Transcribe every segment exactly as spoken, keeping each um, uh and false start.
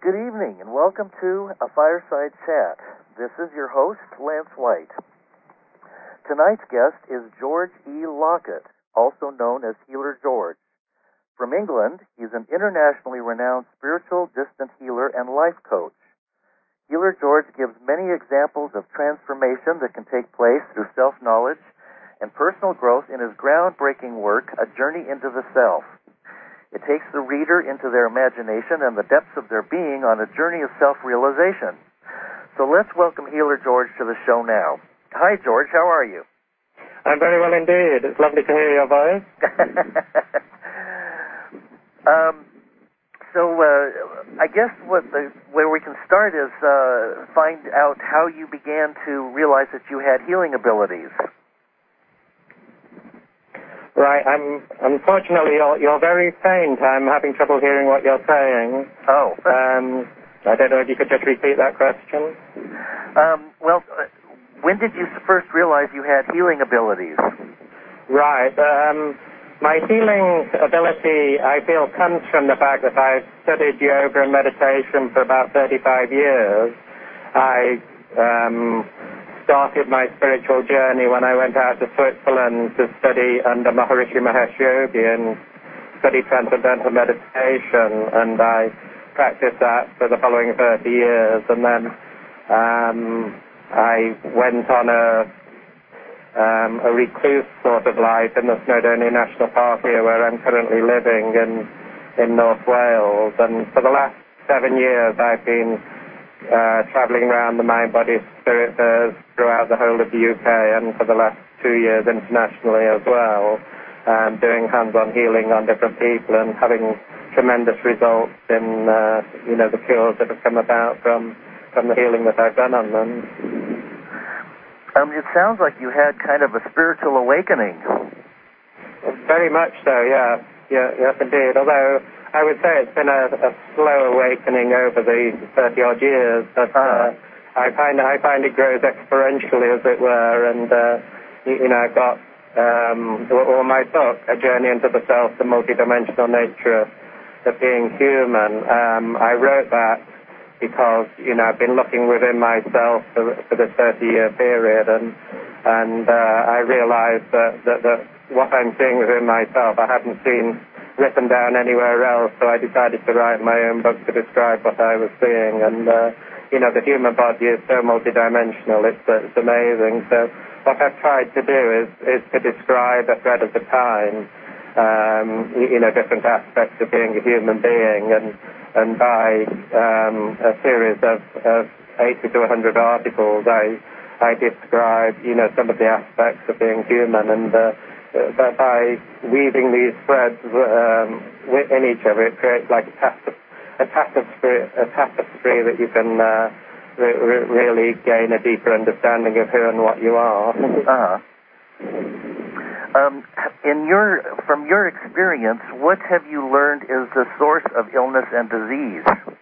Good evening, and welcome to A Fireside Chat. This is your host, Lance White. Tonight's guest is George E. Lockett, also known as Healer George. From England, he's an internationally renowned spiritual distant healer and life coach. Healer George gives many examples of transformation that can take place through self-knowledge and personal growth in his groundbreaking work, A Journey into the Self. It takes the reader into their imagination and the depths of their being on a journey of self-realization. So let's welcome Healer George to the show now. Hi, George. How are you? I'm very well indeed. It's lovely to hear your voice. um, so uh, I guess what the, where we can start is uh, find out how you began to realize that you had healing abilities. Right, I'm, unfortunately, you're, you're very faint. I'm having trouble hearing what you're saying. Oh. um, I don't know if you could just repeat that question. Um, well, uh, when did you first realize you had healing abilities? Right, um, my healing ability, I feel, comes from the fact that I've studied yoga and meditation for about thirty-five years. I, um... started my spiritual journey when I went out to Switzerland to study under Maharishi Mahesh Yogi and study transcendental meditation, and I practiced that for the following thirty years, and then um, I went on a um, a recluse sort of life in the Snowdonia National Park here, where I'm currently living in in North Wales, and for the last seven years I've been Uh, traveling around the Mind, Body, Spirit fairs throughout the whole of the U K, and for the last two years internationally as well, um, doing hands-on healing on different people and having tremendous results in, uh, you know, the cures that have come about from, from the healing that I've done on them. Um, it sounds like you had kind of a spiritual awakening. Very much so, yeah. Yeah, yes, indeed. Although I would say it's been a, a slow awakening over the thirty-odd years, but uh, I find I find it grows exponentially, as it were, and, uh, you, you know, I've got, um, or my book, A Journey into the Self, the Multidimensional Nature of Being Human. Um, I wrote that because, you know, I've been looking within myself for, for this thirty-year period, and, and uh, I realized that, that, that what I'm seeing within myself, I hadn't seen written down anywhere else, so I decided to write my own book to describe what I was seeing. And, uh, you know, the human body is so multidimensional, it's, uh, it's amazing. So what I've tried to do is, is to describe a thread at a time, um, you know, different aspects of being a human being, and, and by um, a series of, of eighty to one hundred articles, I, I describe, you know, some of the aspects of being human, and uh, But by weaving these threads um, in each other, it creates like a, tapestry, a, tapestry, a tapestry that you can uh, re- re- really gain a deeper understanding of who and what you are. uh-huh. Um, in your, from your experience, what have you learned is the source of illness and disease?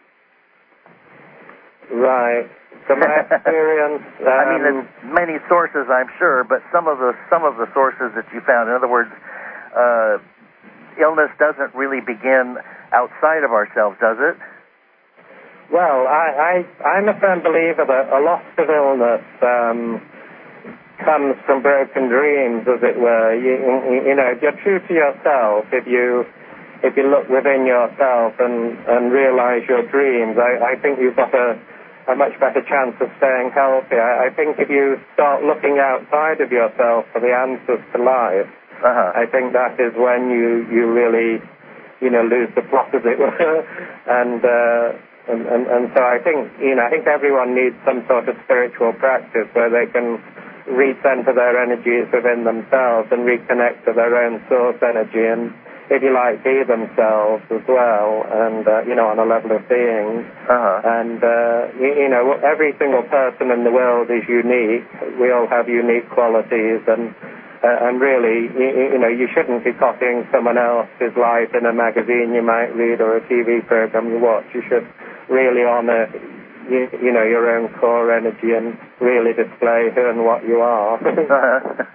Right. From my experience, um, I mean, there's many sources, I'm sure, but some of the some of the sources that you found, in other words, uh, illness doesn't really begin outside of ourselves, does it? Well, I, I I'm a firm believer that a lot of illness um, comes from broken dreams, as it were. You, you know, if you're true to yourself, if you if you look within yourself and and realize your dreams, I, I think you've got a a much better chance of staying healthy. I, I think if you start looking outside of yourself for the answers to life, uh-huh. I think that is when you, you really, you know, lose the plot, as it were. and, uh, and, and and so I think, you know, I think everyone needs some sort of spiritual practice where they can recenter their energies within themselves and reconnect to their own source energy and, if you like, be themselves as well, and, uh, you know, on a level of being. Uh-huh. And, uh, you, you know, every single person in the world is unique. We all have unique qualities, and, uh, and really, you, you know, you shouldn't be copying someone else's life in a magazine you might read or a T V program you watch. You should really honor, you, you know, your own core energy and really display who and what you are. uh-huh.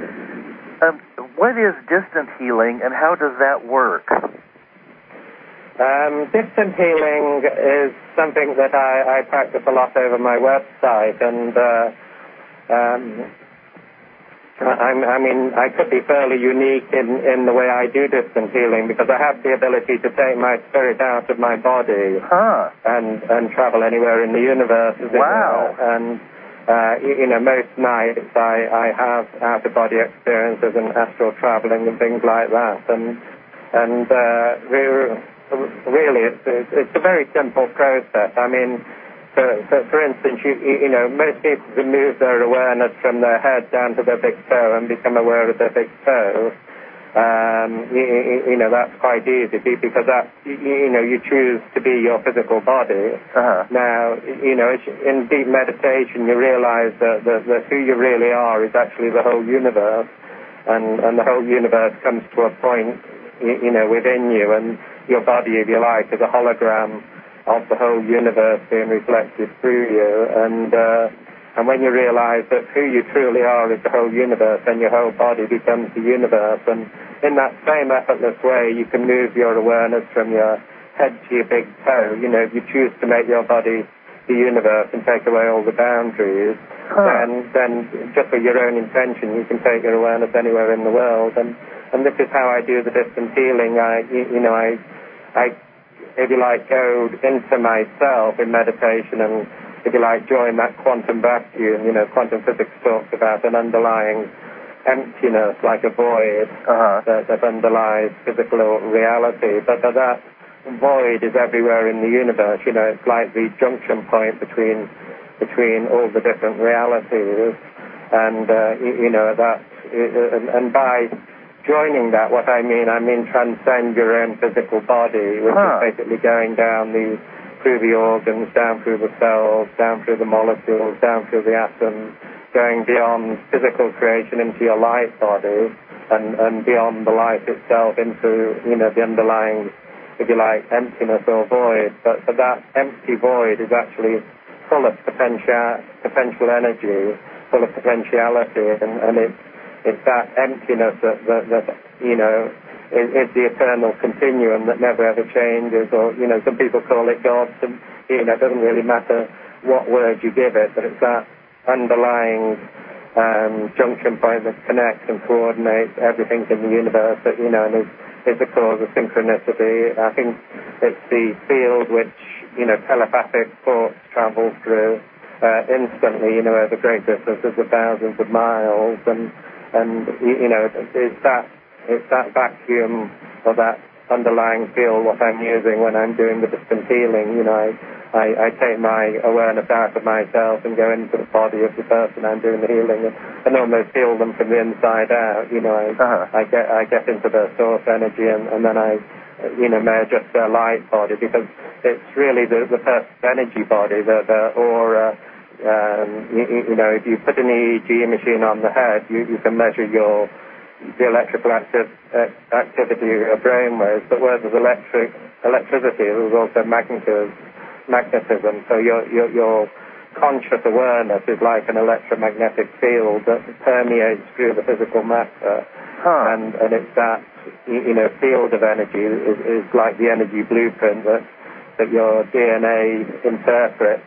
Um, what is distant healing, and how does that work? Um, distant healing is something that I, I practice a lot over my website, and uh, um, I, I mean, I could be fairly unique in, in the way I do distant healing because I have the ability to take my spirit out of my body huh. and, and travel anywhere in the universe. As wow. It were. And, uh, you, you know, most nights I, I have out-of-body experiences and astral traveling and things like that. And, and uh, really, really it's, it's a very simple process. I mean, For, for, for instance, you, you know, most people can move their awareness from their head down to their big toe and become aware of their big toe. Um, you, you know, that's quite easy because that, you, you know, you choose to be your physical body. Uh-huh. Now, you know, in deep meditation, you realize that, that, that who you really are is actually the whole universe, and, and the whole universe comes to a point, you, you know, within you, and your body, if you like, is a hologram of the whole universe being reflected through you, and uh, and when you realize that who you truly are is the whole universe, then your whole body becomes the universe, and in that same effortless way, you can move your awareness from your head to your big toe. You know, if you choose to make your body the universe and take away all the boundaries, huh. then then just with your own intention, you can take your awareness anywhere in the world, and and this is how I do the distant healing. I you, you know I I. if you like, go into myself in meditation and, if you like, join that quantum vacuum. You know, quantum physics talks about an underlying emptiness, like a void, uh-huh. that, that underlies physical reality. But, but that void is everywhere in the universe. You know, it's like the junction point between between all the different realities. And, uh, you, you know, that, and, and by joining that, what I mean, I mean transcend your own physical body, which huh. is basically going down the, through the organs, down through the cells, down through the molecules, down through the atoms, going beyond physical creation into your light body, and, and beyond the light itself into, you know, the underlying, if you like, emptiness or void. But, but that empty void is actually full of potential, potential energy, full of potentiality, and, and it's It's that emptiness that, that, that you know, is, is the eternal continuum that never ever changes, or, you know, some people call it God. Some, you know, it doesn't really matter what word you give it, but it's that underlying um, junction point that connects and coordinates everything in the universe that, you know, and is, is the cause of synchronicity. I think it's the field which, you know, telepathic thoughts travel through uh, instantly, you know, over great distances of thousands of miles, and And, you know, it's that, it's that vacuum or that underlying field what I'm using when I'm doing the distant healing. You know, I, I, I take my awareness out of myself and go into the body of the person I'm doing the healing, and, and almost heal them from the inside out. You know, I, uh-huh. I, get, I get into their source energy, and, and then I, you know, may adjust their light body, because it's really the, the person's energy body, the, the aura. Um, you, you know, if you put an E E G machine on the head, you, you can measure your the electrical acti- uh, activity of your brainwaves. But where there's electric electricity, there's also magnetism. magnetism. So your, your your conscious awareness is like an electromagnetic field that permeates through the physical matter, huh. and and it's that, you know, field of energy is, is like the energy blueprint that that your D N A interprets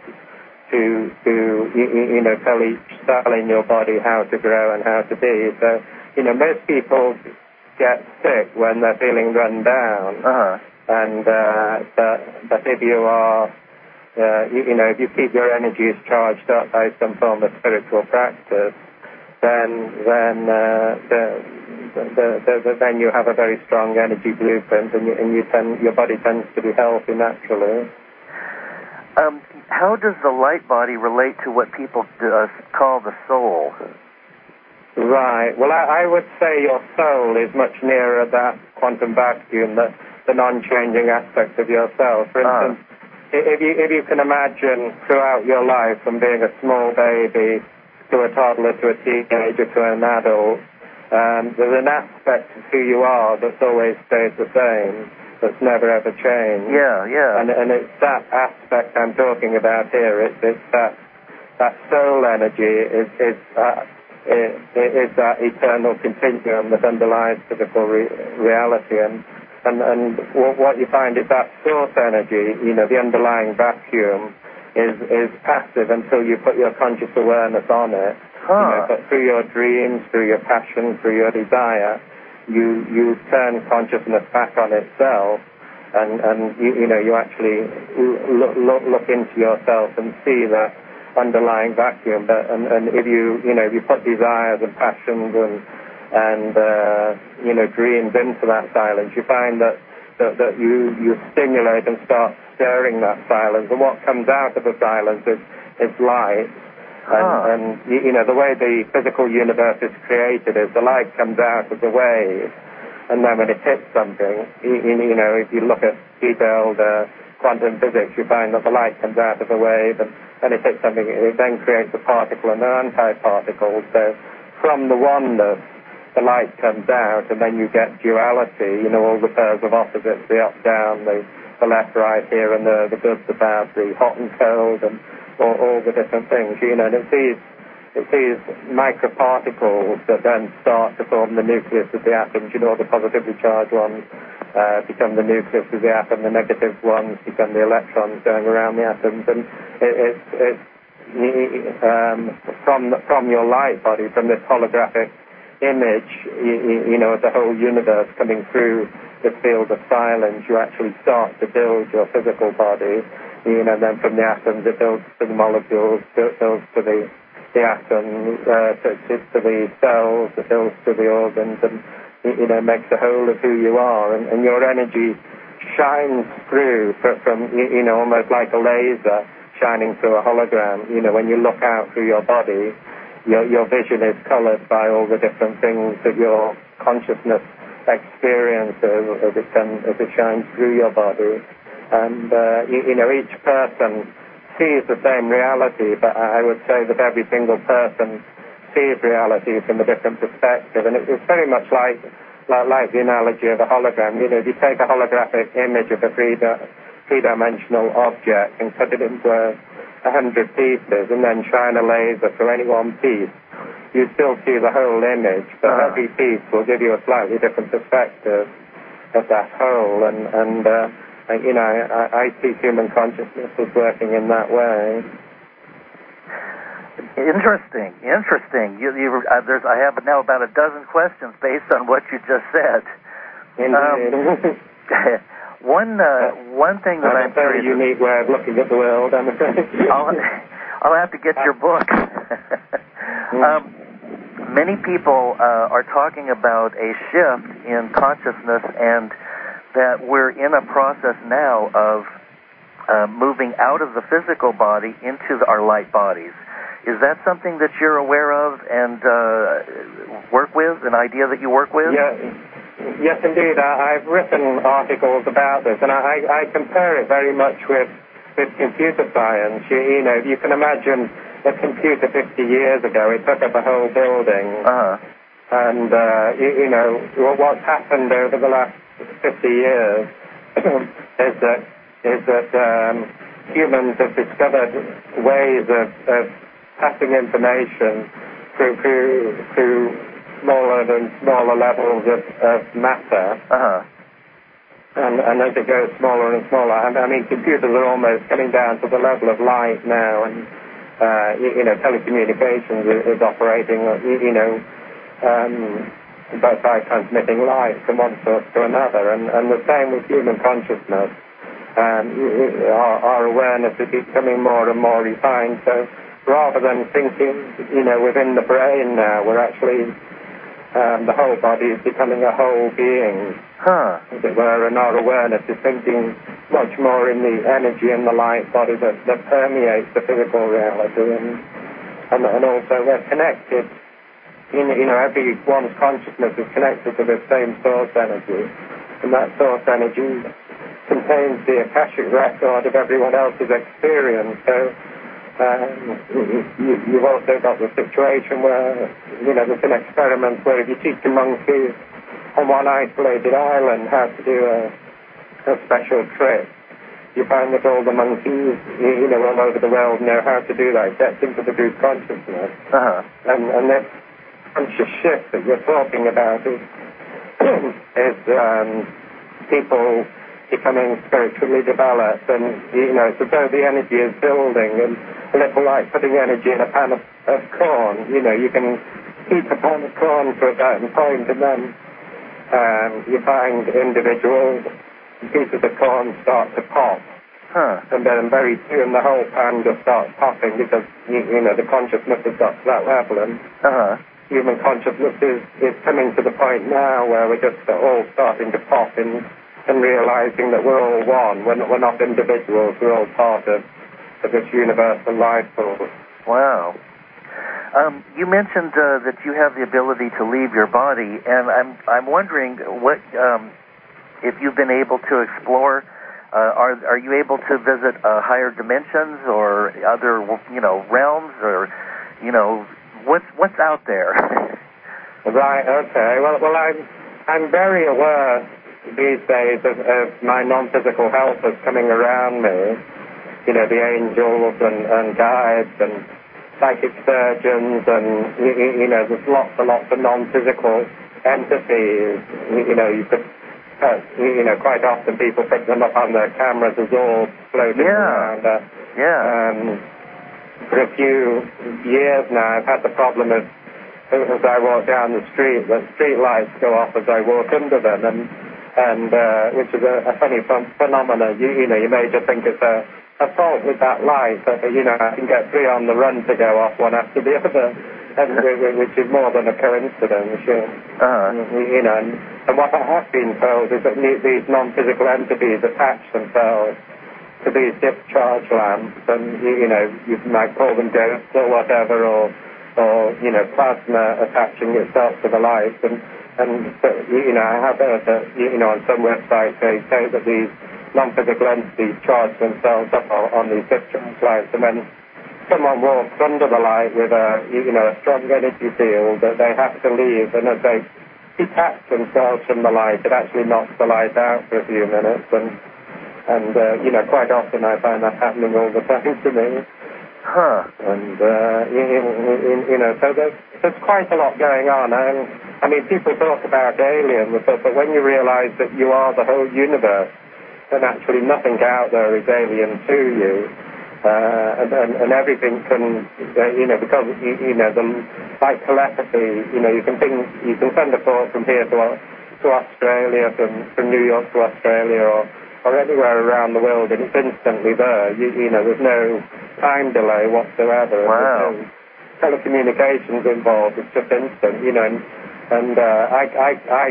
to, to you, you know, tell each cell in your body how to grow and how to be. So, you know, most people get sick when they're feeling run down. Uh-huh. And, uh, but, but if you are, uh, you, you know, if you keep your energies charged up by some form of spiritual practice, then, then, uh, the, the, the, the, then you have a very strong energy blueprint, and, you, and you tend, your body tends to be healthy naturally. Um, how does the light body relate to what people uh, call the soul? Right. Well, I, I would say your soul is much nearer that quantum vacuum, the, the non-changing aspect of yourself. For instance, uh. if you if you can imagine throughout your life, from being a small baby to a toddler to a teenager to an adult, um, there's an aspect of who you are that's always stays the same, that's never ever changed. Yeah, yeah. And, and it's that aspect I'm talking about here. It's, it's that that soul energy is is uh, is, is that eternal continuum that underlies physical re- reality. And And, and what you find is that source energy, you know, the underlying vacuum, is is passive until you put your conscious awareness on it. Huh. You know, but through your dreams, through your passion, through your desire, you you turn consciousness back on itself, and and you, you know you actually look, look look into yourself and see that underlying vacuum. But and, and if you you know if you put desires and passions and and uh, you know dreams into that silence, you find that that, that you you stimulate and start stirring that silence, and what comes out of the silence is is light. And, huh. and you, you know the way the physical universe is created is the light comes out as a wave, and then when it hits something, you, you know if you look at detailed uh, quantum physics, you find that the light comes out of a wave, and when it hits something, it then creates a particle and an antiparticle. So from the oneness, the light comes out, and then you get duality. You know all the pairs of opposites, the up down, the the left right here, and the the good, the bad, the hot and cold, and All, all the different things, you know, and it's these, it's these microparticles that then start to form the nucleus of the atoms. You know, the positively charged ones uh, become the nucleus of the atom, the negative ones become the electrons going around the atoms, and it, it's, it's um, from from your light body, from this holographic image, you, you know, of the whole universe coming through the field of silence, you actually start to build your physical body. You know, and then from the atoms it builds to the molecules, it builds to the the atom, uh, to, to, to the cells, it builds to the organs, and you know makes a whole of who you are. And, and your energy shines through from, from you know almost like a laser shining through a hologram. You know, when you look out through your body, your your vision is coloured by all the different things that your consciousness experiences as it can, as it shines through your body. And, uh, you, you know, each person sees the same reality, but I would say that every single person sees reality from a different perspective. And it, it's very much like, like like the analogy of a hologram. You know, if you take a holographic image of a three, three-dimensional object and cut it into a, a hundred pieces and then shine a laser through any one piece, you still see the whole image, but uh-huh. every piece will give you a slightly different perspective of that whole. And, and uh, Uh, you know, I, I see human consciousness as working in that way. Interesting, interesting. You, you, uh, there's, I have now about a dozen questions based on what you just said. Indeed. Um, one, uh, one thing that That's I'm a very unique way of looking at the world, I'm afraid. I'll, I'll have to get your book. um, many people uh, are talking about a shift in consciousness, and that we're in a process now of uh, moving out of the physical body into the, our light bodies. Is that something that you're aware of and uh, work with, an idea that you work with? Yeah, yes, indeed. I, I've written articles about this, and I, I compare it very much with, with computer science. You, you know, you can imagine a computer fifty years ago, it took up a whole building. Uh-huh. And, uh, you, you know, what's happened over the last fifty years is that is that um, humans have discovered ways of, of passing information through through, through smaller and smaller levels of, of matter. Uh-huh. And, and as it goes smaller and smaller, I, I mean, computers are almost coming down to the level of light now, and uh, you, you know, telecommunications is, is operating, you, you know. Um, By, by transmitting light from one source to another, and, and the same with human consciousness. Um, our, our awareness is becoming more and more refined, so rather than thinking, you know, within the brain now, we're actually, um, the whole body is becoming a whole being, huh. as it were, and our awareness is thinking much more in the energy and the light body that, that permeates the physical reality, and, and, and also we're connected. You know, every one's consciousness is connected to the same source energy, and that source energy contains the Akashic record of everyone else's experience. So um, you, you've also got the situation where, you know, there's been experiments where if you teach a monkey on one isolated island how to do a, a special trick, you find that all the monkeys, you know, all over the world know how to do that. It gets into the group consciousness. Uh-huh. And, and this conscious shift that you're talking about is, is um, people becoming spiritually developed, and, you know, it's as though the energy is building, and a little like putting energy in a pan of, of corn. You know, you can heat a pan of corn to a certain point, and then um, you find individual pieces of corn start to pop. Huh. And then very soon the whole pan just starts popping because, you, you know, the consciousness has got to that level, and uh-huh. human consciousness is, is coming to the point now where we're just all starting to pop in and realizing that we're all one. We're not, we're not individuals. We're all part of, of this universal life force. Wow. Um, you mentioned uh, that you have the ability to leave your body, and I'm I'm wondering what um, if you've been able to explore. Uh, are are you able to visit uh, higher dimensions or other you know realms, or you know what's what's out there? Right. Okay. Well, well, I'm I'm very aware these days of, of my non-physical helpers coming around me, you know, the angels and, and guides and psychic surgeons, and, you, you know, there's lots and lots of non-physical entities. You, you know, you could, uh, you know, quite often people pick them up on their cameras as all floating yeah. around. Uh, yeah. Um, for a few years now, I've had the problem of, as I walk down the street, the street lights go off as I walk under them, and and uh, which is a, a funny ph- phenomenon. You, you know, you may just think it's a, a fault with that light, but, you know, I can get three on the run to go off one after the other, and, which is more than a coincidence. You, uh-huh. you know, and, and what I have been told is that these non-physical entities attach themselves to these discharge lamps, and, you, you know, you might call them ghosts or whatever, or, or you know, plasma attaching itself to the light, and And, you know, I have heard that, you know, on some websites they say that these non-physical entities charge themselves up on, on these discharge lights, and when someone walks under the light with a, you know, a strong energy field, that they have to leave, and as they detach themselves from the light, it actually knocks the light out for a few minutes, and, and uh, you know, quite often I find that happening all the time to me. Huh. And, uh, you, you, you know, so there's, there's quite a lot going on. And, I mean, people talk about aliens, but, but when you realize that you are the whole universe, then actually nothing out there is alien to you. Uh, and, and, and everything can, uh, you know, because, you, you know, the, like telepathy, you know, you can think, you can send a thought from here to, to Australia, from, from New York to Australia, or or anywhere around the world, and it's instantly there. You, you know, there's no time delay whatsoever. Wow. There's no telecommunications involved. It's just instant, you know. And, and uh, I, I, I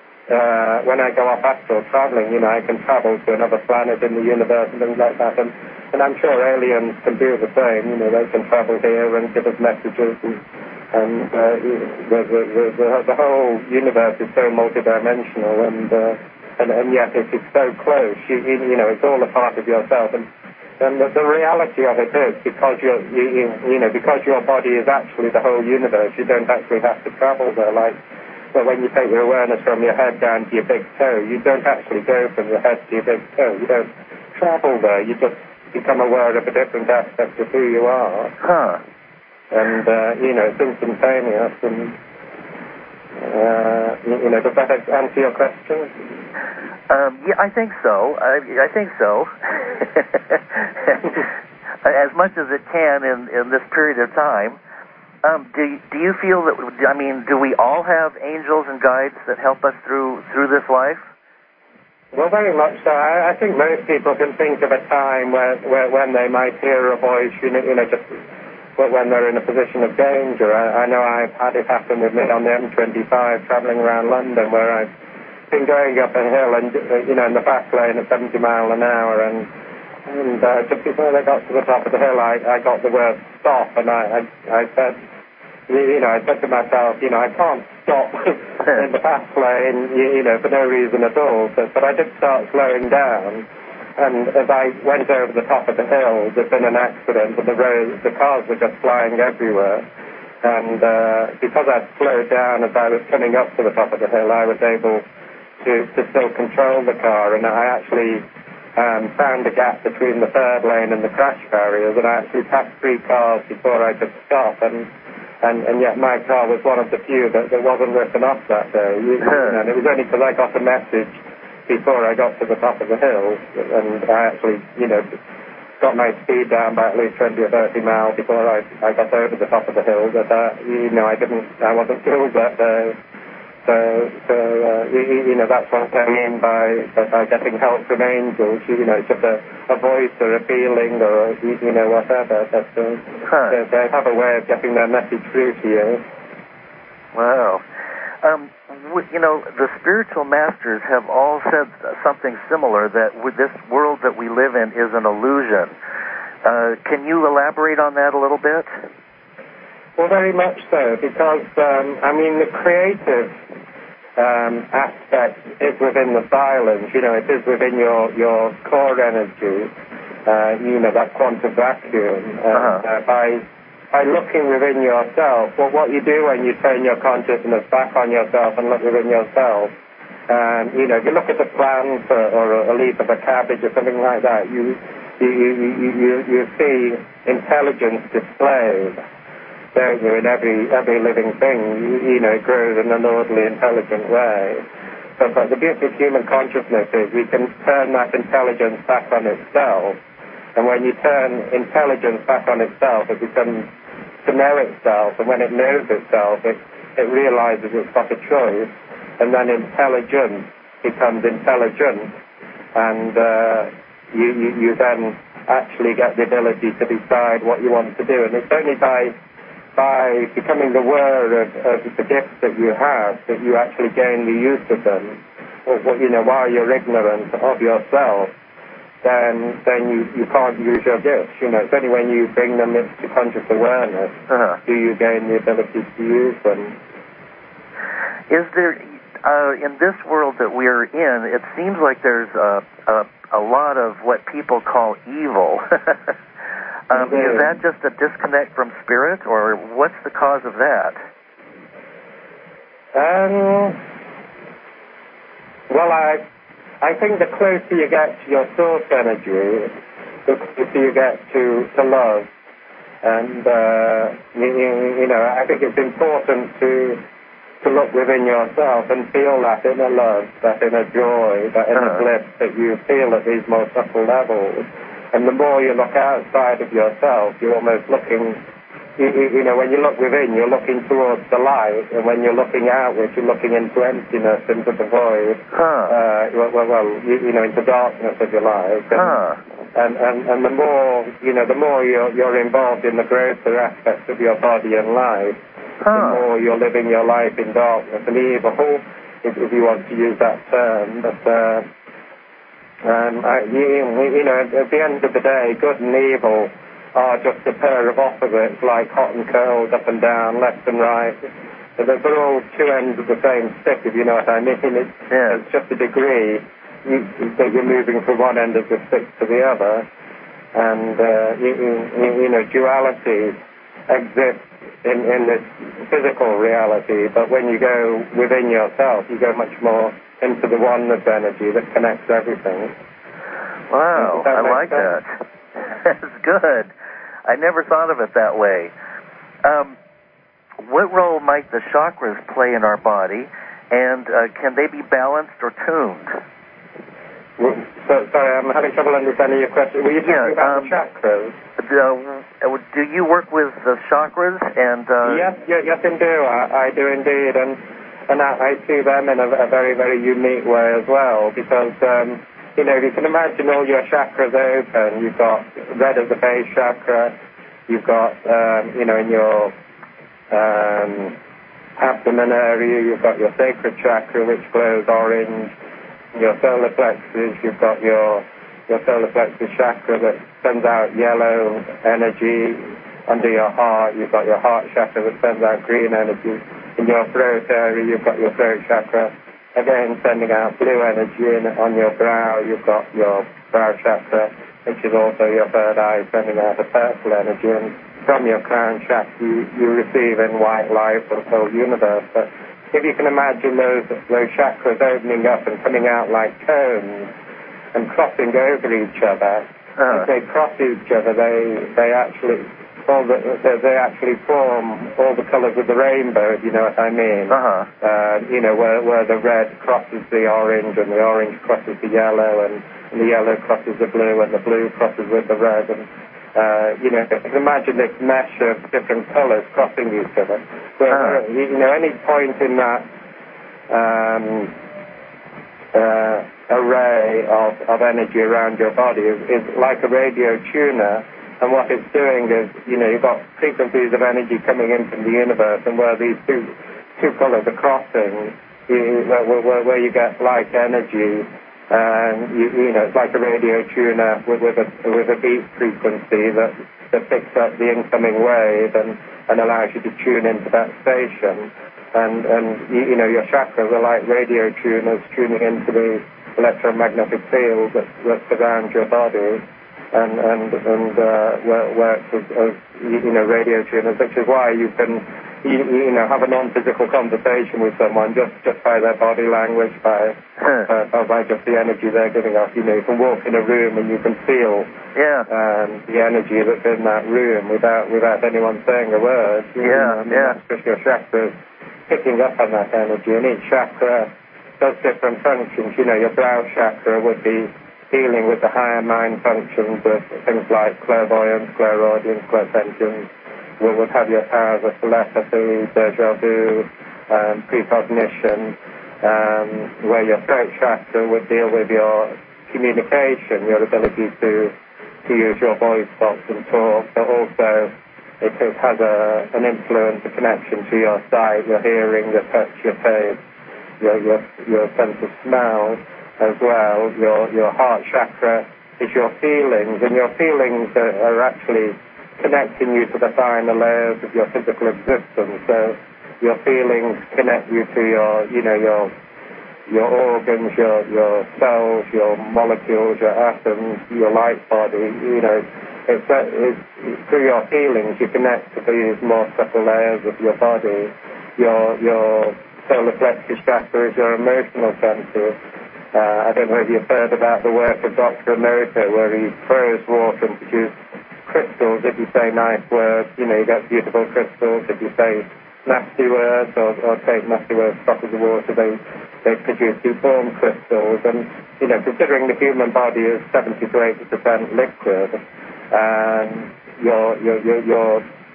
uh, when I go off astral traveling, you know, I can travel to another planet in the universe and things like that. And, and I'm sure aliens can do the same. You know, they can travel here and give us messages. And, and uh, the, the, the, the, the whole universe is so multidimensional, and uh, And, and yet it is so close. You, you know, it's all a part of yourself. And, and the, the reality of it is, because you're, you, you, you know, because your body is actually the whole universe, you don't actually have to travel there. Like, well, when you take your awareness from your head down to your big toe, you don't actually go from your head to your big toe. You don't travel there. You just become aware of a different aspect of who you are. Huh. And, uh, you know, it's instantaneous. And, uh, you, you know, does that answer your question? Um, yeah, I think so. I, I think so. As much as it can in, in this period of time. Um, do do you feel that? I mean, do we all have angels and guides that help us through through this life? Well, very much so. I, I think most people can think of a time where, where when they might hear a voice, you know, you know, just when they're in a position of danger. I, I know I've had it happen with me on the M twenty-five traveling around London, where I've been going up a hill and, you know, in the back lane at seventy miles an hour, and and uh, just before they got to the top of the hill, I, I got the word stop, and I, I, I said, you know, I said to myself, you know, I can't stop in the fast lane, you, you know, for no reason at all, but, but I did start slowing down, and as I went over the top of the hill, there'd been an accident, and the road, the cars were just flying everywhere, and uh, because I'd slowed down as I was coming up to the top of the hill, I was able To, to still control the car, and I actually um, found a gap between the third lane and the crash barriers, and I actually passed three cars before I could stop, and and, and yet my car was one of the few that, that wasn't written off that day. You, you know, and it was only because I got a message before I got to the top of the hill, and I actually, you know, got my speed down by at least twenty or thirty miles before I, I got over the top of the hill. But uh, you know, I didn't, I wasn't killed that day. So, so uh, you, you know, that's what I mean by by getting help from angels. You know, just a, a voice or a feeling or you know whatever. But uh, huh. they, they have a way of getting their message through to you. Wow. Um, you know, the spiritual masters have all said something similar, that with this world that we live in is an illusion. Uh, can you elaborate on that a little bit? Well, very much so, because, um, I mean, the creative um, aspect is within the silence. You know, it is within your, your core energy, uh, you know, that quantum vacuum. And, uh-huh. uh, by, by looking within yourself, well, what you do when you turn your consciousness back on yourself and look within yourself, um, you know, if you look at a plant or, or a leaf of a cabbage or something like that, you, you, you, you, you see intelligence displayed. Don't you, in every every living thing, you, you know, it grows in an orderly, intelligent way. So, but the beauty of human consciousness is we can turn that intelligence back on itself. And when you turn intelligence back on itself, it becomes to know itself. And when it knows itself, it, it realizes it's got a choice. And then intelligence becomes intelligent. And uh, you, you, you then actually get the ability to decide what you want to do. And it's only by by becoming aware of, of the gifts that you have, that you actually gain the use of them. Or, you know, while you're ignorant of yourself, then then you, you can't use your gifts. You know, it's only when you bring them into conscious awareness uh-huh. do you gain the ability to use them. Is there, uh, in this world that we're in, it seems like there's a, a, a lot of what people call evil. Um, mm-hmm. Is that just a disconnect from spirit, or what's the cause of that? Um, well, I I think the closer you get to your source energy, the closer you get to, to love. And, uh, you, you know, I think it's important to to look within yourself and feel that inner love, that inner joy, that inner uh-huh. bliss that you feel at these more subtle levels. And the more you look outside of yourself, you're almost looking, you, you know, when you look within, you're looking towards the light, and when you're looking outwards, you're looking into emptiness, into the void, huh. uh, well, well, well you, you know, into darkness, if you like. And, huh. and, and, and the more, you know, the more you're, you're involved in the grosser aspects of your body and life, huh. the more you're living your life in darkness and evil, if, if you want to use that term. But, uh, Um, I, you, you know, at the end of the day, good and evil are just a pair of opposites, like hot and cold, up and down, left and right. So they're all two ends of the same stick, if you know what I mean. It's, yeah. it's just a degree you, that you're moving from one end of the stick to the other. And, uh, you, you, you know, duality exists in, in this physical reality, but when you go within yourself, you go much more into the oneness energy that connects everything. Wow, I like sense? that. That's good. I never thought of it that way. Um, what role might the chakras play in our body, and uh, can they be balanced or tuned? Well, so, sorry, I'm having trouble understanding your question. Were you talking yeah, about um, the chakras? Uh, do you work with the chakras? And uh, yes, yes, yes, indeed. I, I do indeed, and and I, I see them in a, a very, very unique way as well. Because um, you know, you can imagine all your chakras open. You've got red as the base chakra. You've got um, you know, in your um, abdomen area, you've got your sacral chakra, which glows orange. Your solar plexus, you've got your your solar plexus chakra that sends out yellow energy. Under your heart, you've got your heart chakra that sends out green energy. In your throat area, you've got your throat chakra, again sending out blue energy. And on your brow, you've got your brow chakra, which is also your third eye, sending out a purple energy. And from your crown chakra, you, you receive in white light for the whole universe. But if you can imagine those those chakras opening up and coming out like cones and crossing over each other, uh-huh. as they cross each other, they they actually all the, they, they actually form all the colors of the rainbow, if you know what I mean. Uh-huh. Uh, you know, where, where the red crosses the orange, and the orange crosses the yellow, and, and the yellow crosses the blue, and the blue crosses with the red. And, uh, you know, imagine this mesh of different colors crossing each other. Where, uh-huh. where, you know, any point in that um, uh, array of, of energy around your body is, is like a radio tuner. And what it's doing is, you know, you've got frequencies of energy coming in from the universe, and where these two two colors are crossing, you, where, where, where you get like energy, and you, you know, it's like a radio tuner with, with a with a beat frequency that that picks up the incoming wave and, and allows you to tune into that station. And and you, you know, your chakras are like radio tuners tuning into the electromagnetic field that, that surrounds your body. And and and uh, works as, as you know, radio tuners, which is why you can you, you know have a non-physical conversation with someone just, just by their body language, by uh, or by just the energy they're giving off. You know, you can walk in a room and you can feel yeah. um, the energy that's in that room without without anyone saying a word. You yeah, know, I mean, yeah. that's just your chakras picking up on that energy, and each chakra does different functions. You know, your brow chakra would be dealing with the higher mind functions of things like clairvoyance, clairaudience, clairsentience. We would have your powers of telepathy, deja vu, um, precognition, um, where your throat chakra would deal with your communication, your ability to to use your voice box and talk, but also it, it has a, an influence, a connection to your sight, your hearing, your touch, your taste, your, your, your sense of smell as well. Your your heart chakra is your feelings, and your feelings are, are actually connecting you to the finer layers of your physical existence. So your feelings connect you to your, you know, your your organs, your your cells, your molecules, your atoms, your light body. You know, it's, it's through your feelings you connect to these more subtle layers of your body. Your your solar plexus chakra is your emotional center. Uh, I don't know if you've heard about the work of Doctor Emoto, where he throws water and produces crystals. If you say nice words, you know, you get beautiful crystals. If you say nasty words or, or take nasty words, drop of the water, they, they produce deformed crystals. And, you know, considering the human body is seventy to eighty percent liquid, and your, your, your, your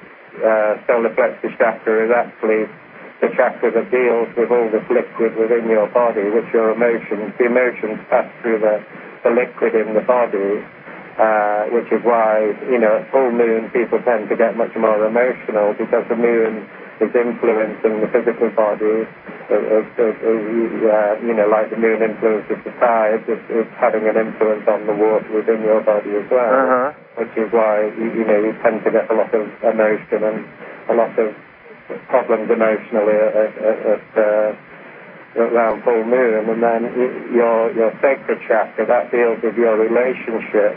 uh, solar plexus chakra is actually the chakra that deals with all this liquid within your body, which your emotions, the emotions pass through the, the liquid in the body, uh, which is why, you know, at full moon people tend to get much more emotional, because the moon is influencing the physical body, it, it, it, it, uh, you know, like the moon influences the tides, it, it's having an influence on the water within your body as well, uh-huh. which is why, you, you know, you tend to get a lot of emotion and a lot of problems emotionally at, at, at uh, around full moon. And then your your sacral chakra, that deals with your relationship,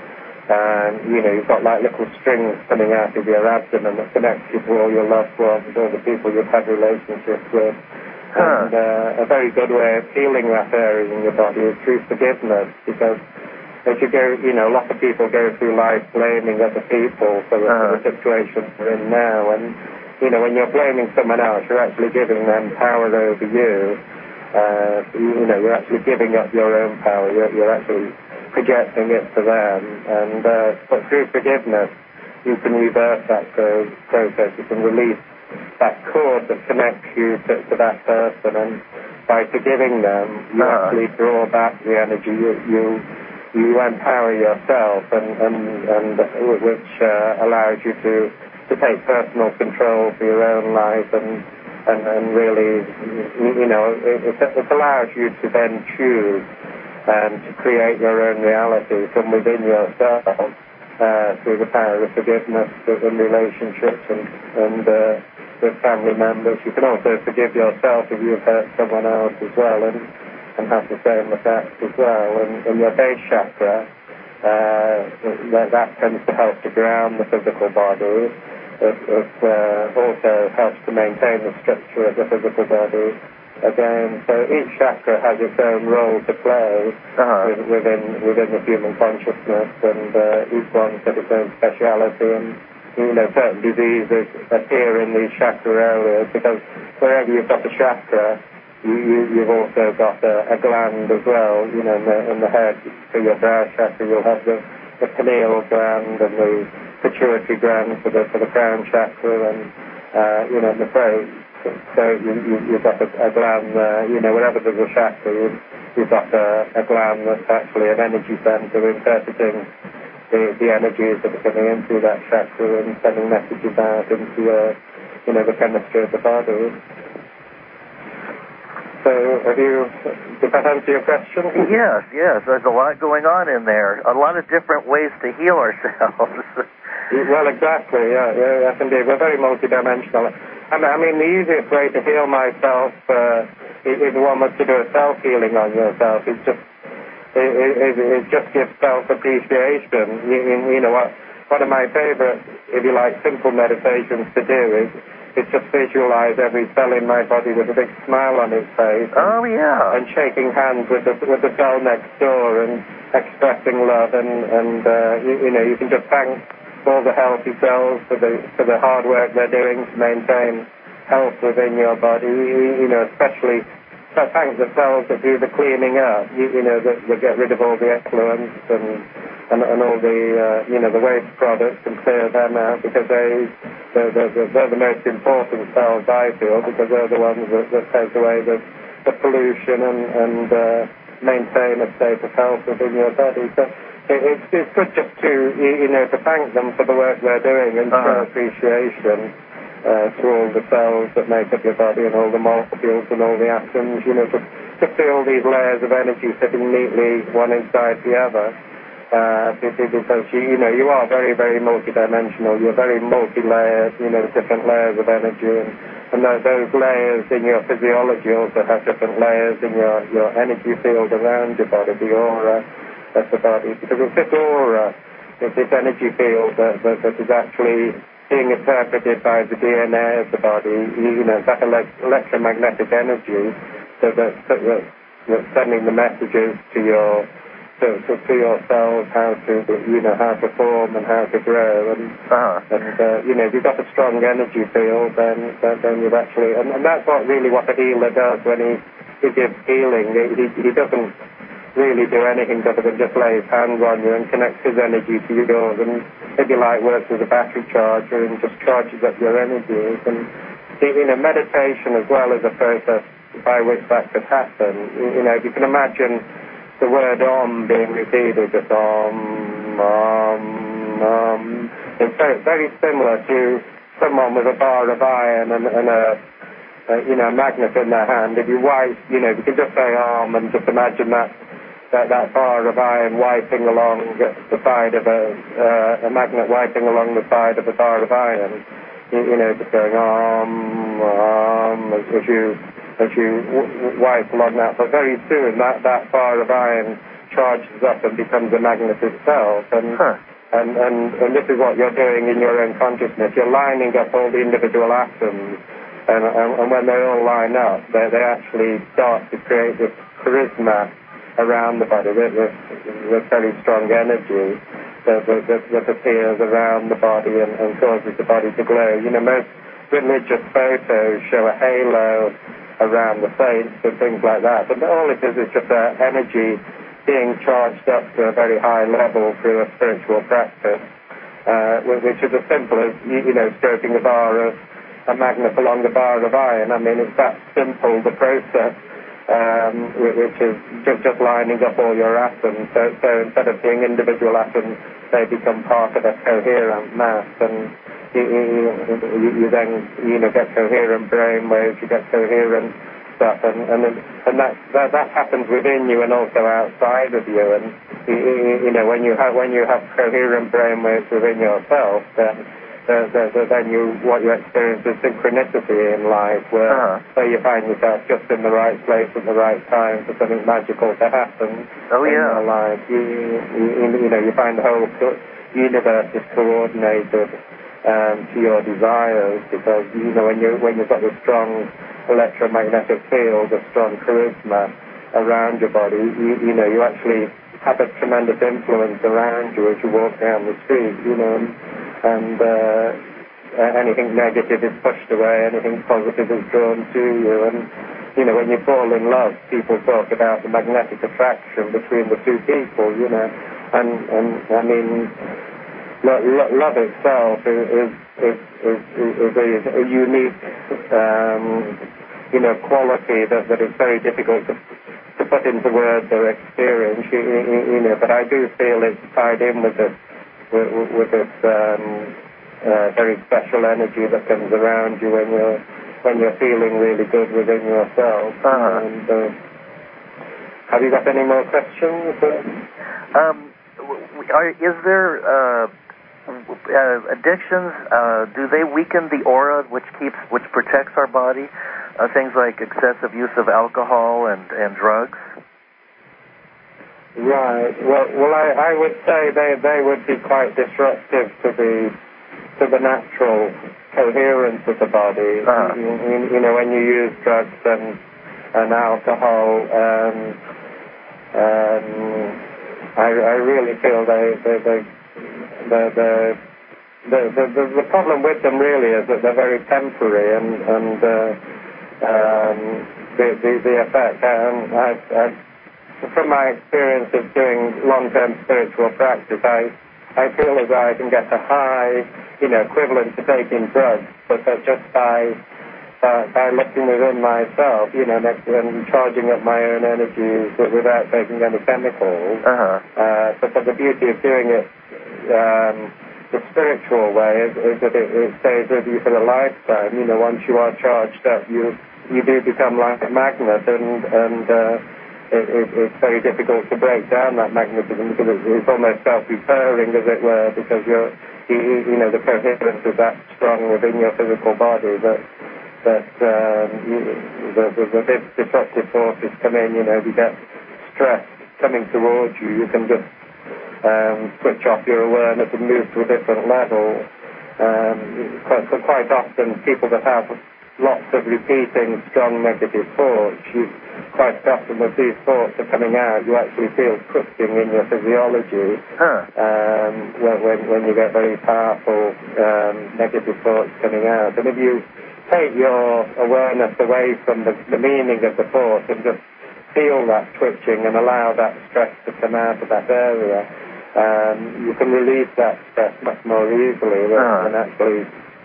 and you know, you've got like little strings coming out of your abdomen that connects you to all your loved ones, all the people you've had relationships with. Huh. And uh, a very good way of healing that area in your body is through forgiveness, because as you go, you know, a lot of people go through life blaming other people for the, uh-huh. for the situation they're in now. And you know, when you're blaming someone else, you're actually giving them power over you. Uh, you, you know, you're actually giving up your own power. You're, you're actually projecting it to them. And uh, but through forgiveness, you can reverse that pro- process. You can release that cord that connects you to, to that person. And by forgiving them, you uh-huh. actually draw back the energy. You you, you empower yourself, and and, and which uh, allows you to. to take personal control for your own life, and and, and really, you know, it, it allows you to then choose and to create your own reality from within yourself uh, through the power of forgiveness in relationships and, and uh, with family members. You can also forgive yourself if you've hurt someone else as well, and, and have the same effect as well. And, and your base chakra, uh, that, that tends to help to ground the physical body. It, it uh, also helps to maintain the structure of the physical body. Again, so each chakra has its own role to play uh-huh. with, within within the human consciousness, and uh, each one's got its own speciality, and, you know, certain diseases appear in these chakra areas, because wherever you've got a chakra, you, you, you've also got a, a gland as well, you know, in the, in the head. For your brow chakra, you'll have the, the pineal gland and the pituitary gland for the, for the crown chakra, and, uh, you know, the throat. So you, you, you've got a, a gland there, you know, wherever there's a chakra, you've, you've got a, a gland that's actually an energy center interpreting the, the energies that are coming in through that chakra and sending messages out into, uh, you know, the chemistry of the body. So, have you, did that answer your question? Yes, yes. There's a lot going on in there. A lot of different ways to heal ourselves. Well, exactly, yeah, yeah, yes, indeed. We're very multidimensional. I mean, I mean the easiest way to heal myself, uh, if one was to do a self-healing on yourself, is just, it, it, it just gives self-appreciation. You, you know, what, one of my favorite, if you like, simple meditations to do is, is just visualize every cell in my body with a big smile on its face. Oh, yeah. And shaking hands with the, with the cell next door and expressing love, and, and uh, you, you know, you can just thank all the healthy cells for the, for the hard work they're doing to maintain health within your body, you, you know, especially thank the cells that do the cleaning up, you, you know, that, that get rid of all the effluents and And, and all the, uh, you know, the waste products, and clear them out, because they, they're, they're, they're the most important cells, I feel, because they're the ones that, that take away the, the pollution and, and uh, maintain a state of health within your body. So it, it's, it's good just to, you know, to thank them for the work they're doing and show uh-huh. appreciation uh, to all the cells that make up your body and all the molecules and all the atoms, you know, to, to feel these layers of energy sitting neatly one inside the other. Uh, because you, you know, you are very, very multidimensional. You're very multi-layered, you know, different layers of energy, and, and those, those layers in your physiology also have different layers in your, your energy field around your body, the aura of the body. Because it's this aura, it's this energy field that, that, that is actually being interpreted by the D N A of the body. You, you know, that ele- electromagnetic energy that, that, that, that's sending the messages to your To, to, to your cells, how to, you know, how to form and how to grow, and uh-huh. and uh, you know, if you've got a strong energy field, then then, then you've actually, and, and that's what really what a healer does when he, he gives healing. He, he doesn't really do anything other than just lay his hands on you and connects his energy to yours, and if you like, works as a battery charger and just charges up your energies. And you know, meditation as well is a process by which that could happen. You know, if you can imagine the word Om being repeated, just Om, Om, Om. It's very, very similar to someone with a bar of iron and, and a, a, you know, magnet in their hand. If you wipe, you know, you can just say Om and just imagine that, that, that bar of iron wiping along the side of a, uh, a magnet wiping along the side of a bar of iron. You, you know, just going Om, Om, as, as you... as you w- wipe along that, but very soon that, that bar of iron charges up and becomes a magnet itself, and, huh. and, and, and this is what you're doing in your own consciousness. You're lining up all the individual atoms, and, and, and when they all line up, they, they actually start to create this charisma around the body, this, this very strong energy that, that, that, that appears around the body and, and causes the body to glow. You know, most religious photos show a halo around the face and things like that, but all it is is just uh, energy being charged up to a very high level through a spiritual practice, uh, which is as simple as, you know, stroking a bar of a magnet along the bar of iron. I mean, it's that simple, the process, um, which is just, just lining up all your atoms. So, so instead of being individual atoms, they become part of a coherent mass, and You, you, you then, you know, get coherent brain waves, you get coherent stuff, and and, and that, that that happens within you and also outside of you. And you, you know, when you have when you have coherent brain waves within yourself, then then, then you what you experience is synchronicity in life, where uh-huh. where you find yourself just in the right place at the right time for something magical to happen oh, in yeah. your life. You, you, you know, you find the whole universe is coordinated Um, to your desires, because you know when you when you've got this strong electromagnetic field, a strong charisma around your body, you, you know you actually have a tremendous influence around you as you walk down the street, you know, and, and uh, anything negative is pushed away, anything positive is drawn to you, and, you know, when you fall in love, people talk about the magnetic attraction between the two people, you know, and, and I mean, lo- lo- love itself is, is, is, is, is a, a unique, um, you know, quality that, that is very difficult to to put into words or experience, you, you, you know, but I do feel it's tied in with this, with, with this um, uh, very special energy that comes around you when you're when you're feeling really good within yourself. Uh-huh. And, uh, have you got any more questions? Um, are, is there uh, uh, addictions? Uh, do they weaken the aura, which keeps, which protects our body? Uh, things like excessive use of alcohol and, and drugs? Right. Well, well, I, I would say they, they would be quite disruptive to the to the natural coherence of the body. Uh-huh. You, you, you know, when you use drugs and and alcohol, um, um, I, I really feel they they they the the the, the, the the problem with them really is that they're very temporary and and. Uh, Um, the, the, the effect. Um, I, I, from my experience of doing long-term spiritual practice, I, I feel as though I can get a high, you know, equivalent to taking drugs, but that just by, by by looking within myself, you know, next, and charging up my own energies without taking any chemicals. Uh-huh. Uh, but, but the beauty of doing it um, the spiritual way is, is that it, it stays with you for a lifetime. You know, once you are charged up, you you do become like a magnet, and and uh, it, it, it's very difficult to break down that magnetism because it, it's almost self-repairing, as it were, because you're you, you know the coherence is that strong within your physical body that that um, you, the, the, the disruptive forces come in. You know, you get stress coming towards you. You can just Um, switch off your awareness and move to a different level. Um, quite, so quite often, people that have lots of repeating strong negative thoughts, you, quite often as these thoughts are coming out, you actually feel twitching in your physiology. Huh. Um, when, when, when you get very powerful um, negative thoughts coming out. And if you take your awareness away from the, the meaning of the thought and just feel that twitching and allow that stress to come out of that area, Um, you can release that stress much more easily than, uh-huh. than actually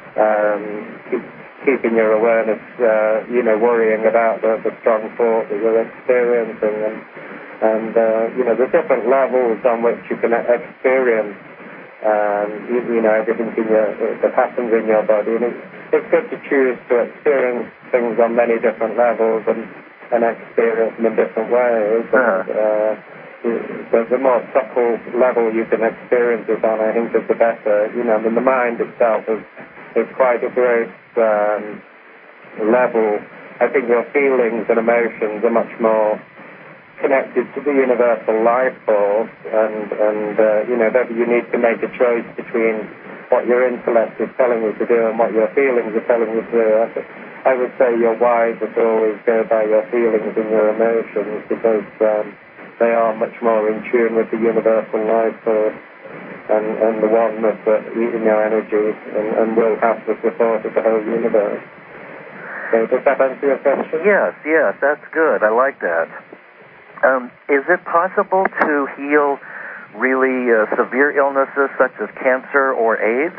um, keep, keeping your awareness, uh, you know, worrying about the, the strong thought that you're experiencing. And, and uh, you know, there's different levels on which you can experience, um, you, you know, everything in your, that happens in your body. And it, it's good to choose to experience things on many different levels and, and experience them in different ways. Uh-huh. And, uh, The, the more subtle level you can experience it on, I think, is the better. You know, I mean, the mind itself is, is quite a gross um, level. I think your feelings and emotions are much more connected to the universal life force, and, and uh, you know, that you need to make a choice between what your intellect is telling you to do and what your feelings are telling you to do. I would say you're wiser to always go by your feelings and your emotions, because um, they are much more in tune with the universal life force and, and the oneness that, you know, energy, and, and will have the support of the whole universe. So does that answer your question? Yes, yes, that's good. I like that. Um, is it possible to heal really uh, severe illnesses such as cancer or AIDS?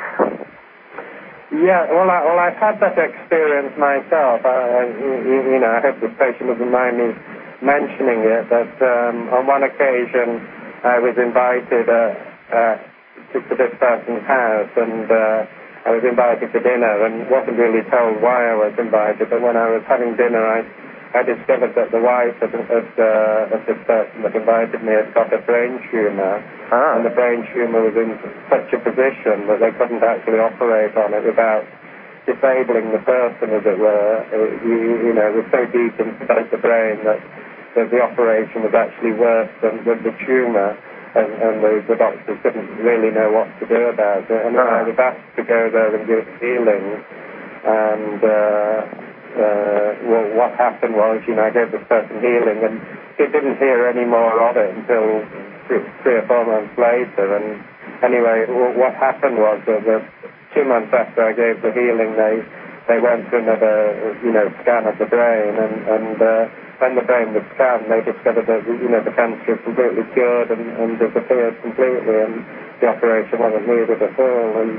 Yeah, well, I, well, I've had that experience myself. I, you, you know, I hope this patient doesn't mind me mentioning it, that um, on one occasion I was invited uh, uh, to, to this person's house, and uh, I was invited to dinner and wasn't really told why I was invited, but when I was having dinner I, I discovered that the wife of, of, uh, of this person that invited me had got a brain tumour, ah. and the brain tumour was in such a position that they couldn't actually operate on it without disabling the person, as it were. It, you, you know, it was so deep inside the brain that that the operation was actually worse than, than the tumour, and, and the, the doctors didn't really know what to do about it. And uh-huh. I was asked to go there and give healing, and uh, uh, well, what happened was, you know, I gave this person healing, and he didn't hear any more of it until three, three or four months later. And anyway, w- what happened was that the two months after I gave the healing, they they went to another, you know, scan of the brain, and, and uh, when the brain was scanned, they discovered that, you know, the cancer was completely cured and, and disappeared completely, and the operation wasn't needed at all. And,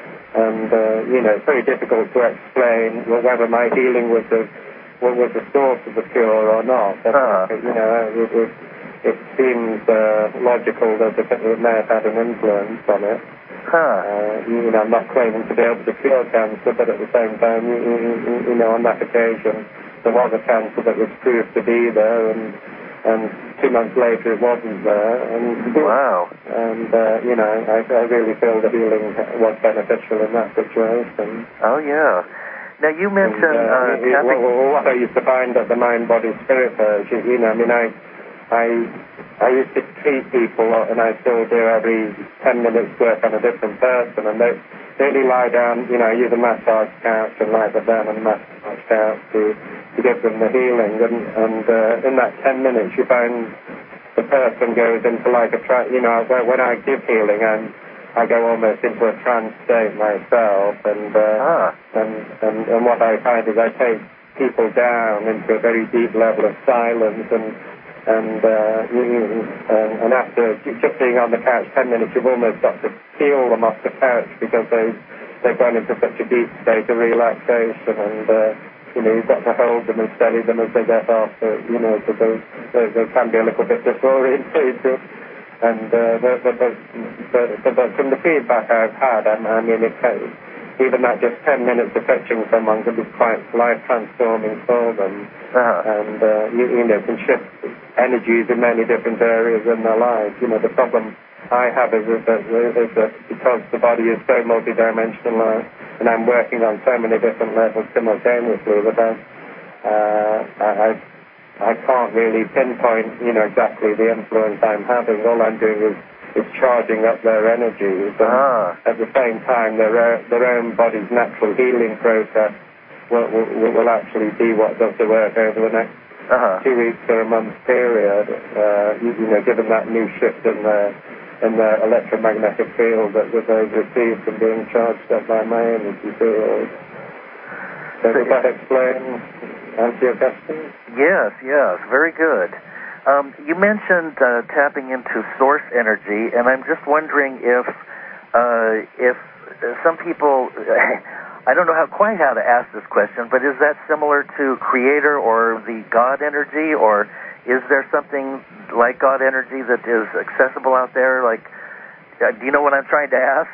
and uh, you know, it's very difficult to explain whether my healing was the, was the source of the cure or not. But, uh-huh. you know, it, it, it seems uh, logical that it, it may have had an influence on it. Huh. Uh, you know, I'm not claiming to be able to cure cancer, but at the same time, you, you, you know, on that occasion, there was a cancer that was proved to be there, and and two months later it wasn't there. And, wow. And, uh, you know, I, I really feel the healing was beneficial in that situation. Oh, yeah. Now, you mentioned... And, uh, uh, it, tapping... what, what I used to find at the Mind, Body, Spirit Purge, you, you know, I mean, I... I I used to treat people, and I still do every ten minutes work on a different person, and they really lie down, you know, I use a massage couch and lie them down on a massage couch to, to give them the healing, and, and uh, in that ten minutes you find the person goes into like a trance, you know, when I give healing, and I go almost into a trance state myself, and, uh, ah. and, and, and what I find is I take people down into a very deep level of silence, and And, uh, you, and, and after just being on the couch ten minutes, you've almost got to peel them off the couch because they, they've gone into such a deep state of relaxation. And, uh, you know, you've got to hold them and steady them as they get off, uh, you know, because they, they, they can be a little bit disorientated. And uh, the, the, the, the, the, the, from the feedback I've had, I, I mean, it can, even that just ten minutes of touching someone can be quite life-transforming for them. Uh-huh. And, uh, you, you know, can shift energies in many different areas in their lives. You know, the problem I have is that, is that because the body is so multidimensional, uh, and I'm working on so many different levels simultaneously, that I, uh, I, I, I can't really pinpoint, you know, exactly the influence I'm having. All I'm doing is is charging up their energies, and ah. at the same time their, their own body's natural healing process will, will, will actually be what does the work over the next uh-huh. two weeks or a month period, uh, you, you know, given that new shift in the, in the electromagnetic field that, that they've received from being charged up by my energy field. So does that explain, answer your question? Yes, yes, very good. Um, you mentioned uh, tapping into source energy, and I'm just wondering if uh, if some people, I don't know how quite how to ask this question, but is that similar to creator or the God energy, or is there something like God energy that is accessible out there? Like, uh, do you know what I'm trying to ask?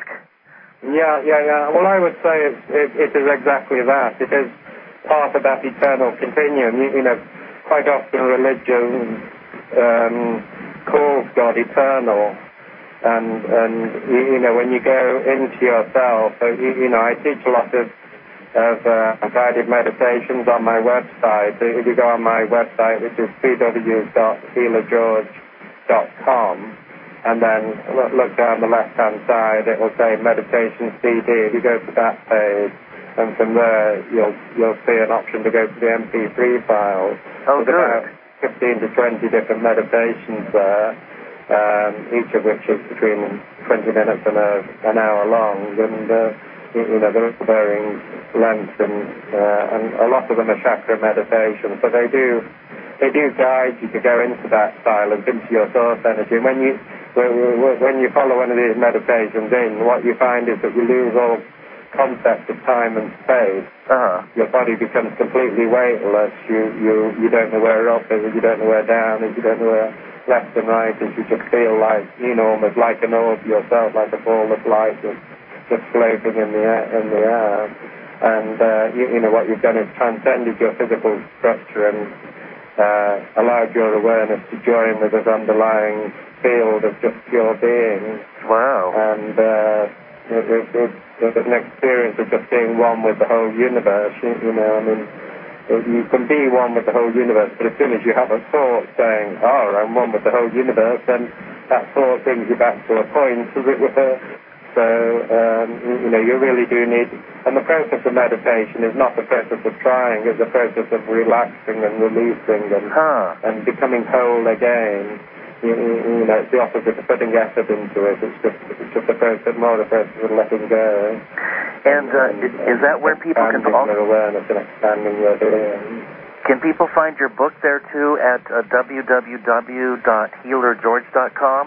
Yeah, yeah, yeah. Well, I would say it, it, it is exactly that. It is part of that eternal continuum. You, you know, quite often religion Um, calls God eternal, and and you, you know, when you go into yourself, uh, you, you know, I teach a lot of of uh, guided meditations on my website. If you go on my website, which is w w w dot healer george dot com, and then look, look down the left hand side, it will say meditation C D. If you go to that page, and from there you'll you'll see an option to go to the M P three file. Oh, good. About fifteen to twenty different meditations there, um, each of which is between twenty minutes and a, an hour long, and uh, you, you know, they're varying lengths, and uh, and a lot of them are chakra meditations. So they do they do guide you to go into that silence, into your source energy. And when you when you follow one of these meditations in, what you find is that you lose all concept of time and space. Uh-huh. Your body becomes completely weightless. You, you, you don't know where up is, you don't know where down is, you don't know where left and right is. You just feel like, you know, almost like an orb yourself, like a ball of light that's just floating in the air. In the air. And, uh, you, you know, what you've done is transcended your physical structure and uh, allowed your awareness to join with this underlying field of just pure being. Wow. And, uh, It, it, it, it's an experience of just being one with the whole universe. You, you know, I mean, it, you can be one with the whole universe, but as soon as you have a thought saying, "Oh, I'm one with the whole universe," then that thought brings you back to a point, as it were. So, um, you know, you really do need. And the process of meditation is not the process of trying; it's the process of relaxing and releasing and huh. and becoming whole again. you, you know, it's the opposite of putting effort into it. It's just, it's just a process, more a process of letting go. And, uh, and is, is that where people can also their awareness and expanding their being? Can people find your book there too at uh, w w w dot healer george dot com?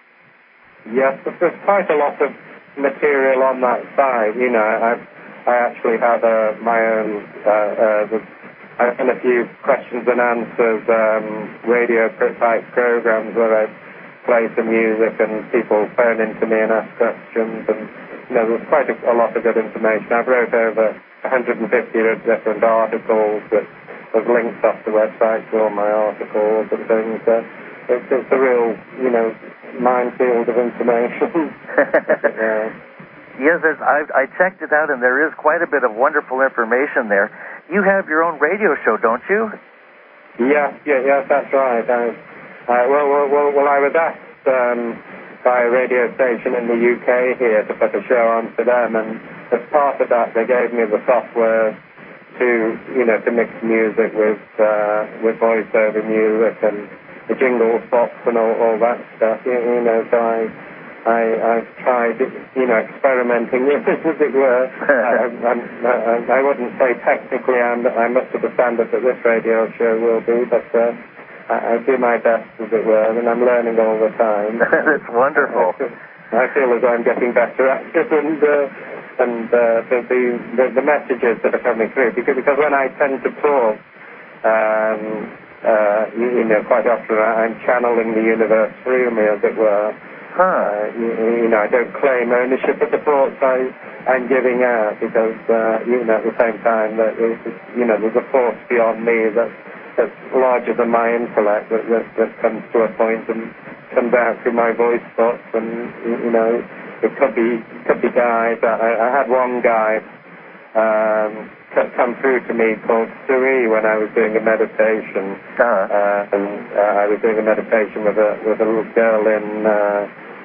Yes, there's quite a lot of material on that side. You know, I I actually have uh, my own. Uh, uh, I've done a few questions and answers um, radio type programs where I play some music and people phone into me and ask questions, and you know, there's quite a, a lot of good information. I've wrote over one hundred fifty different articles that have links off the website to all my articles and things. Uh, it's, it's a real, you know, minefield of information. Yeah. Yes, there's, I, I checked it out, and there is quite a bit of wonderful information there. You have your own radio show, don't you? Yeah, yeah, yeah, that's right. I, I, well, well, well, well, I was asked um, by a radio station in the U K here to put a show on for them, and as part of that, they gave me the software to, you know, to mix music with uh, with voiceover music and the jingle spots and all, all that stuff. You, you know, so I. I, I've tried, you know, experimenting with it, as it were. I, I'm, I, I wouldn't say technically I'm, I'm up to the standard that this radio show will be, but uh, I, I do my best, as it were, and I'm learning all the time. That's wonderful. I, I feel as though I'm getting better at it, and, uh, and uh, the, the, the messages that are coming through, because, because when I tend to talk, um, uh, you, you know, quite often I'm channeling the universe through me, as it were. Huh. Uh, you, you know, I don't claim ownership of the thoughts I, I'm giving out because, uh, you know, at the same time, that it's, you know, there's a force beyond me that, that's larger than my intellect that, that, that comes to a point and comes out through my voice box, and, you know, it could be, could be guys. I, I had one guy um, come through to me called Suri when I was doing a meditation. Uh-huh. Uh, and uh, I was doing a meditation with a, with a little girl in... Uh,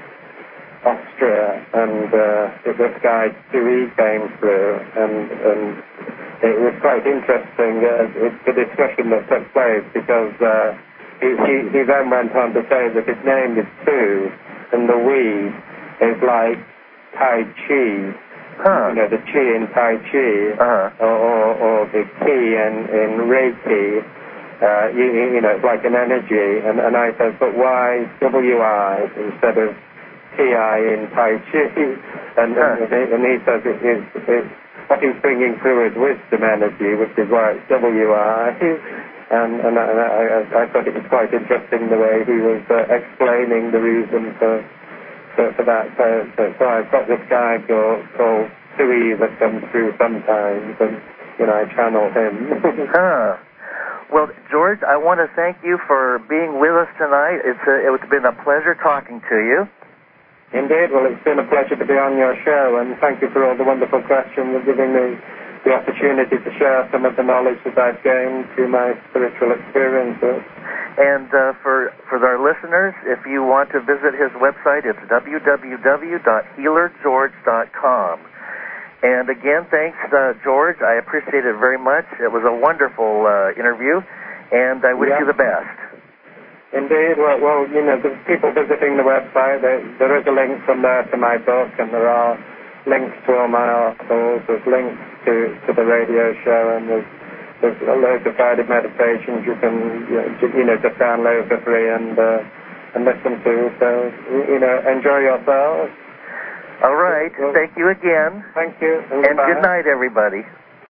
Austria, and uh, this guy Suri came through, and, and it was quite interesting, uh, it, the discussion that took place, because uh, he, he, he then went on to say that his name is Sue, and the we is like Tai Chi, huh. you know, the Chi in Tai Chi, uh-huh. or, or, or the Ki in, in Reiki. Uh, you, you know, it's like an energy, and, and I said, but why W I instead of T I in Tai Chi, and, huh. and, and he says it, it, it, what he's bringing through is wisdom energy, which is why it's W I, and, and, I, and I, I thought it was quite interesting the way he was uh, explaining the reason for for, for that. So, so, so I've got this guy called, called Sui that comes through sometimes, and you know, I channel him. Huh. Well, George, I want to thank you for being with us tonight. It's a, it's been a pleasure talking to you. Indeed. Well, it's been a pleasure to be on your show, and thank you for all the wonderful questions and giving me the opportunity to share some of the knowledge that I've gained through my spiritual experiences. And uh, for, for our listeners, if you want to visit his website, it's w w w dot healer george dot com. And again, thanks, uh, George. I appreciate it very much. It was a wonderful uh, interview, and I wish yeah. you the best. Indeed. Well, well, you know, the people visiting the website, there, there is a link from there to my book, and there are links to all my articles. There's links to, to the radio show, and there's, there's loads of guided meditations you can, you know, just download for free and, uh, and listen to. So, you know, enjoy yourselves. All right. Well, thank you again. Thank you. And, and good night, everybody.